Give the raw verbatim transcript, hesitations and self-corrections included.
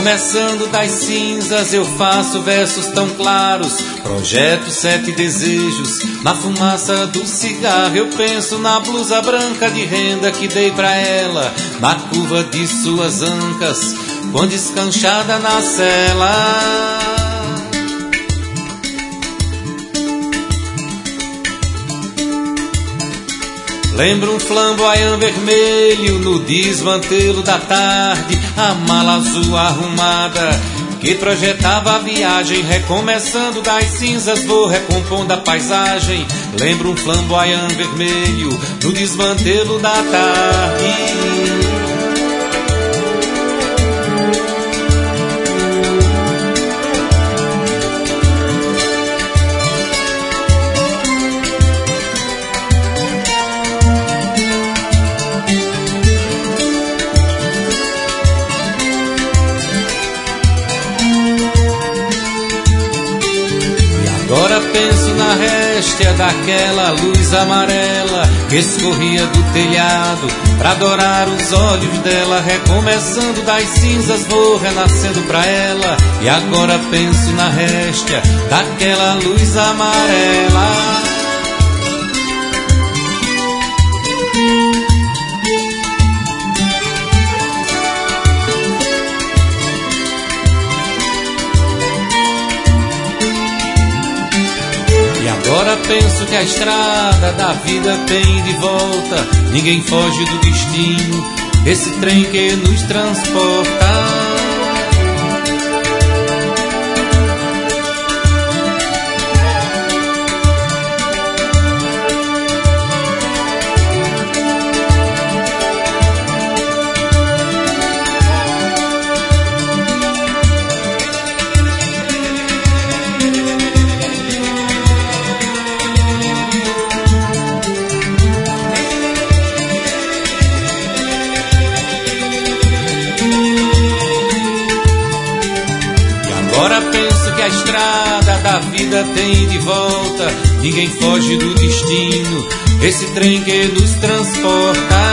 Recomeçando das cinzas eu faço versos tão claros, projeto sete desejos. Na fumaça do cigarro eu penso na blusa branca de renda que dei pra ela, na curva de suas ancas, quando escanchada na cela. Lembro um flamboyant vermelho no desmantelo da tarde, a mala azul arrumada que projetava a viagem. Recomeçando das cinzas vou recompondo a paisagem. Lembro um flamboyant vermelho no desmantelo da tarde. Agora penso na réstia daquela luz amarela que escorria do telhado pra adorar os olhos dela. Recomeçando das cinzas vou renascendo pra ela. E agora penso na réstia daquela luz amarela. Agora penso que a estrada da vida tem de volta. Ninguém foge do destino, esse trem que nos transporta. Agora penso que a estrada da vida tem de volta. Ninguém foge do destino, esse trem que nos transporta.